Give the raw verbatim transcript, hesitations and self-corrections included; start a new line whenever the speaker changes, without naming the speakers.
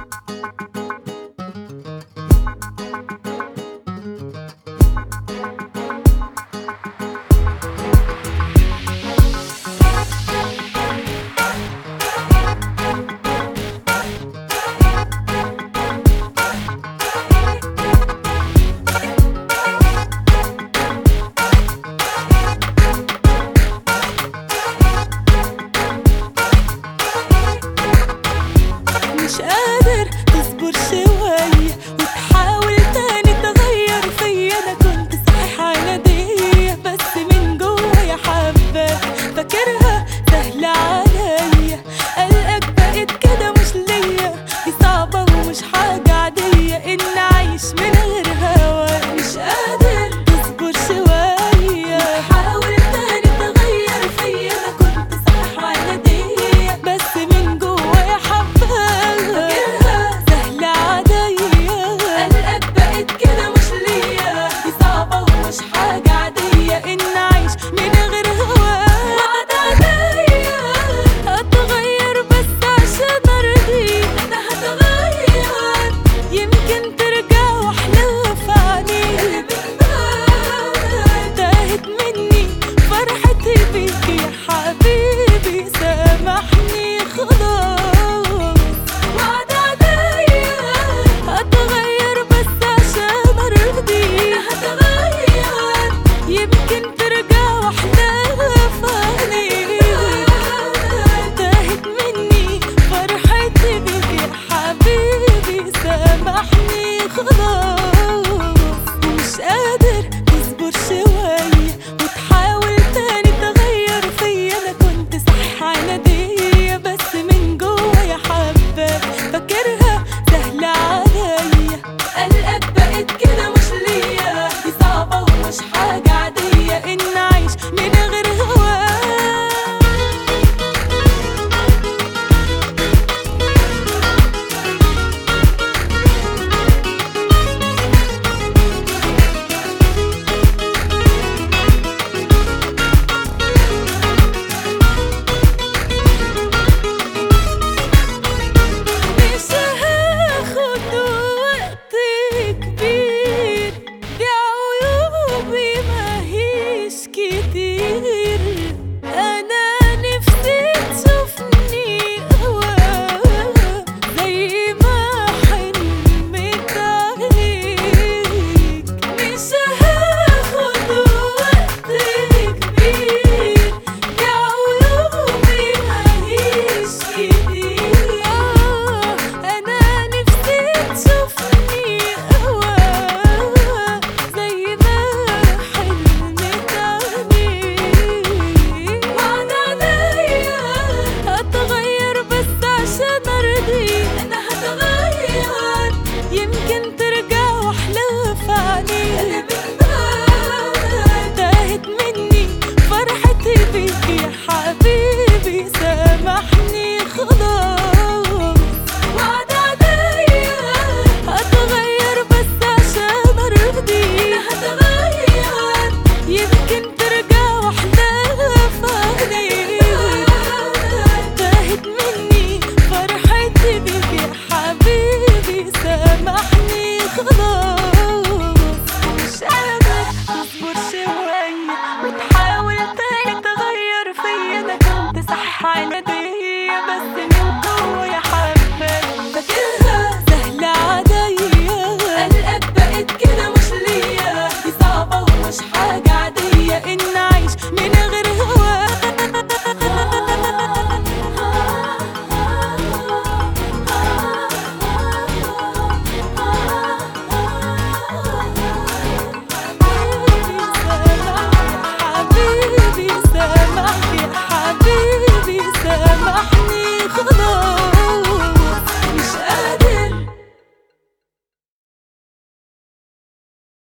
مش قادر تصبر شوية وتحاول تاني تغير فيا. أنا كنت صحيح عنادية بس من جوايا حباك، فاكرها سهلة عليا. قلقك بقت كده مش ليا، دي صعبة ومش حاجة عادية إن أعيش من غير هواك. مش قادر تصبر شوية وتحاول تاني تغير فيا. أنا كنت صحيح عنادية بس من جوايا حباك، فاكرها سهلة عليا. قلقك بقت كده مش ليا، دي صعبة ومش حاجة عادية إن أعيش من غير هواك. وعد عليا هتغير بس عشان أرضيك. أنا هتغير يمكن ترجع وأحلى في عينيك. تاهت مني فرحتي بيك يا حبيبي، سامحني خلاص. وعد عليا هتغير بس عشان أرضيك. أنا هتغير يمكن ترجع وأحلى في عينيك. تاهت مني فرحتي بيك يا حبيبي، سامحني خلاص. مش قادر تصبر شوية وتحاول تاني تغير فيا. أنا كنت صح عنادية بس من جوايا حباك، فاكرها